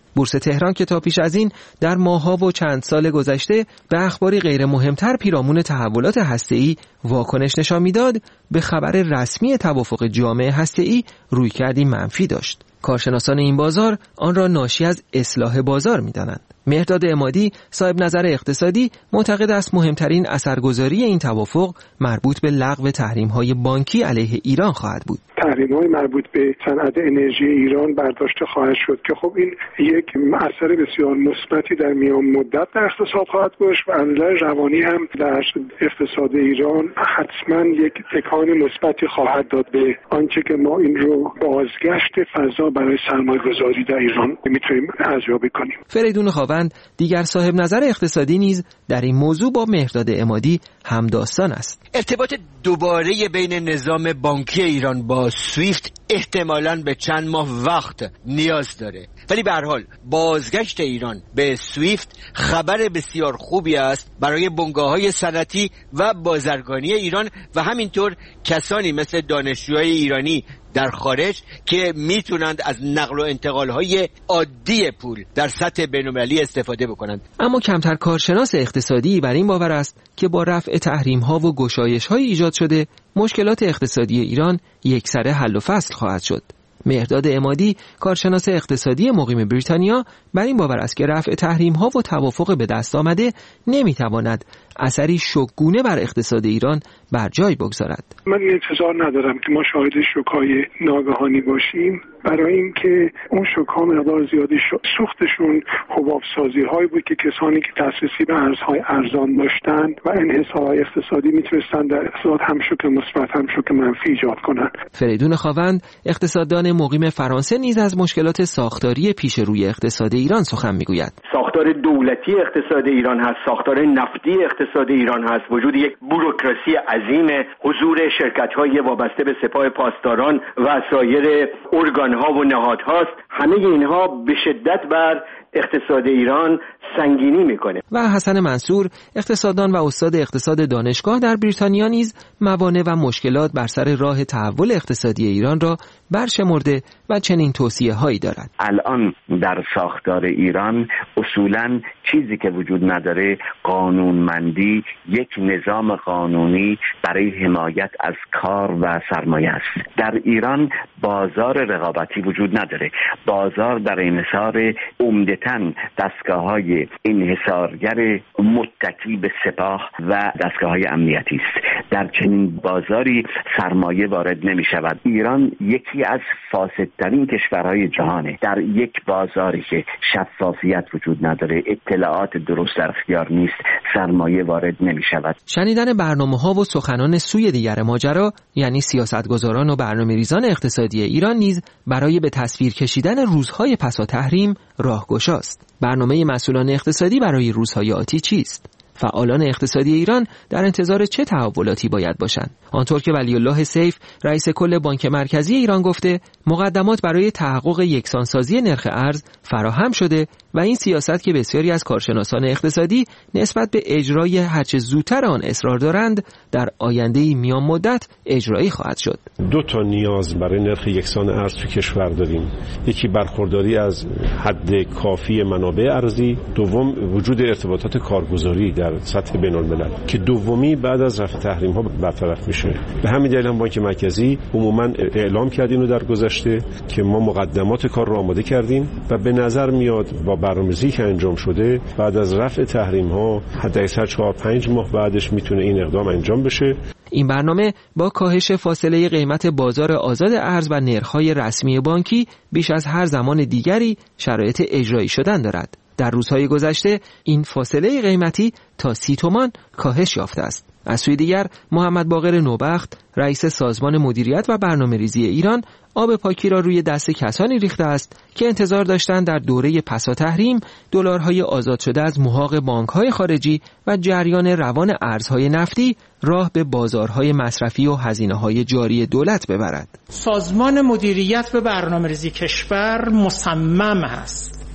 بورس تهران که تا پیش از این در ماه‌ها و چند سال گذشته به اخباری غیر مهمتر پیرامون تحولات هسته‌ای واکنش نشان می‌داد، به خبر رسمی توافق جامع هسته‌ای رویکردی منفی داشت. کارشناسان این بازار آن را ناشی از اصلاح بازار می‌دانند. مهرداد عمادی، صاحب نظر اقتصادی، معتقد است مهمترین اثرگذاری این توافق مربوط به لغو تحریم‌های بانکی علیه ایران خواهد بود.
تحریم‌های مربوط به صنعت انرژی ایران برداشته خواهد شد که خب این یک اثر بسیار مثبتی در میان مدت در اقتصاد خواهد داشت و عملا روانی هم در اقتصاد ایران حتما یک تکان مثبتی خواهد داد به آنچه که ما این رو بازگشت فضا برای سرمایه‌گذاری در ایران میتونیم ارزیابی کنیم.
فریدون خاوند، دیگر صاحب نظر اقتصادی، نیز در این موضوع با مهرداد عمادی همداستان است.
ارتباط دوباره بین نظام بانکی ایران با سویفت احتمالاً به چند ماه وقت نیاز داره، ولی به هر حال بازگشت ایران به سویفت خبر بسیار خوبی است برای بنگاه‌های صنعتی و بازرگانی ایران و همینطور کسانی مثل دانشجوهای ایرانی در خارج که میتونند از نقل و انتقال‌های عادی پول در سطح بین‌المللی استفاده بکنند.
اما کمتر کارشناس اقتصادی بر این باور است که با رفع تحریم‌ها و گشایش‌های ایجاد شده مشکلات اقتصادی ایران یکسره حل و فصل خواهد شد. مهرداد عمادی، کارشناس اقتصادی مقیم بریتانیا، بر این باور است که رفع تحریم‌ها و توافق به دست آمده نمی‌تواند اثری شوک‌گونه بر اقتصاد ایران بر جای بگذارد.
من انتظار ندارم که ما شاهد شوک‌های ناگهانی باشیم، برای اینکه اون شوک‌ها مقدار زیادی سوختشون حباب‌سازی‌هایی بود که کسانی که دسترسی به ارزهای ارزان داشتند و انحصارهای اقتصادی میتونستند در اقتصاد هم شوک مثبت هم شوک منفی ایجاد کنند.
فریدون خاوند، اقتصاددان مقیم فرانسه، نیز از مشکلات ساختاری پیش روی اقتصاد ایران سخن میگوید.
ساختار دولتی اقتصاد ایران هست، ساختار نفتی اقتصاد ایران هست، وجود یک بوروکراسی عظیم، حضور شرکت‌های وابسته به سپاه پاسداران و سایر ارگان‌ها و نهادهاست. همه اینها به شدت بر اقتصاد ایران سنگینی میکنه.
و حسن منصور، اقتصاددان و استاد اقتصاد دانشگاه در بریتانیا، نیز موانع و مشکلات بر سر راه تحول اقتصادی ایران را برشمرده و چنین توصیه هایی دارد.
الان در ساختار ایران اصولاً چیزی که وجود نداره قانونمندی، یک نظام قانونی برای حمایت از کار و سرمایه است. در ایران بازار رقابتی وجود نداره. بازار در انحصار عمدتاً دستگاه‌های انحصارگر متکی به سپاه و دستگاه‌های امنیتی است. در چنین بازاری سرمایه وارد نمی شود. ایران یکی از فاسدترین کشورهای جهانه. در یک بازاری که شفافیت وجود نداره، اطلاعات درست در اختیار نیست، سرمایه وارد نمی شود.
شنیدن برنامه‌ها و سخنان سوی دیگر ماجرا، یعنی سیاستگزاران و برنامه‌ریزان اقتصادی ایران، نیز برای به تصویر کشیدن روزهای پسا تحریم راهگشاست. برنامه مسئولان اقتصادی برای روزهای آتی چیست؟ فعالان اقتصادی ایران در انتظار چه تحولاتی باید باشند؟ آنطور که ولی الله سیف، رئیس کل بانک مرکزی ایران، گفته مقدمات برای تحقق یکسانسازی نرخ ارز فراهم شده و این سیاست که بسیاری از کارشناسان اقتصادی نسبت به اجرای هرچه زودتر آن اصرار دارند، در آینده میان مدت اجرایی خواهد شد.
دو تا نیاز برای نرخ یکسان ارز تو کشور داریم. یکی برخورداری از حد کافی منابع ارزی، دوم وجود ارتباطات کارگزاری در سطح بین‌الملل که دومی بعد از رفع تحریم ها برطرف میشه. به همین دلیل هم بانک مرکزی عموما اعلام کرد اینو در گذشته که ما مقدمات کار رو آماده کردیم و به نظر میاد با برنامه‌ریزی که انجام شده بعد از رفع تحریم ها حداکثر چهار پنج ماه بعدش میتونه این اقدام انجام بشه.
این برنامه با کاهش فاصله قیمت بازار آزاد ارز و نرخ‌های رسمی بانکی بیش از هر زمان دیگری شرایط اجرایی شدن دارد. در روزهای گذشته این فاصله قیمتی تا سی تومان کاهش یافته است. از سوی دیگر محمد باقر نوبخت، رئیس سازمان مدیریت و برنامه‌ریزی ایران، آب پاکی را روی دست کسانی ریخته است که انتظار داشتند در دوره پسا تحریم دلارهای آزاد شده از محاق بانک‌های خارجی و جریان روان ارزهای نفتی راه به بازارهای مصرفی و هزینه‌های جاری دولت ببرد.
سازمان مدیریت و برنامه‌ریزی کشور مصمم است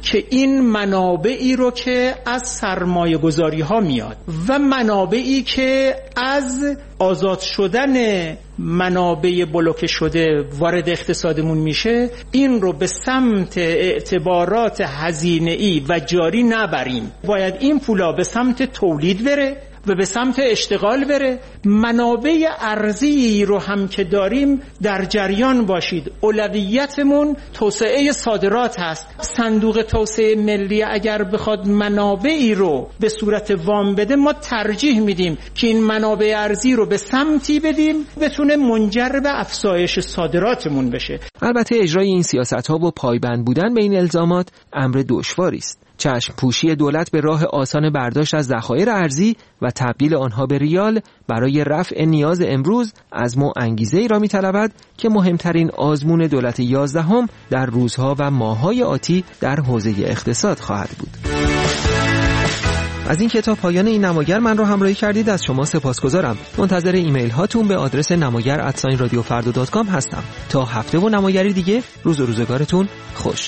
که این منابعی رو که از سرمایه گذاری ها میاد و منابعی که از آزاد شدن منابع بلوکه شده وارد اقتصادمون میشه، این رو به سمت اعتبارات هزینه‌ای و جاری نبریم. باید این پولا به سمت تولید بره و به سمت اشتغال بره. منابع ارزی رو هم که داریم در جریان باشید. اولویتمون توسعه صادرات هست. صندوق توسعه ملی اگر بخواد منابعی رو به صورت وام بده، ما ترجیح میدیم که این منابع ارزی رو به سمتی بدیم بتونه منجر به افزایش صادراتمون بشه.
البته اجرای این سیاست‌ها و پایبند بودن به این الزامات امر دشواری است. چشم پوشی دولت به راه آسان برداشت از ذخایر ارزی و تبدیل آنها به ریال برای رفع نیاز امروز عزم و انگیزه‌ای را می‌طلبد که مهمترین آزمون دولت یازدهم در روزها و ماه‌های آتی در حوزه اقتصاد خواهد بود. از این کتاب پایان این نماگر من را همراهی کردید. از شما سپاسگزارم. منتظر ایمیل هاتون به آدرس نماگر ات رادیو فردا دات کام هستم. تا هفته و نماگری دیگه، روز و روزگارتون خوش.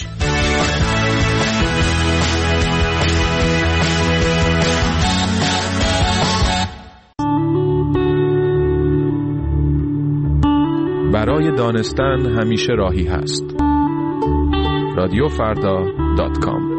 برای دانستن همیشه راهی هست. رادیو فردا دات کام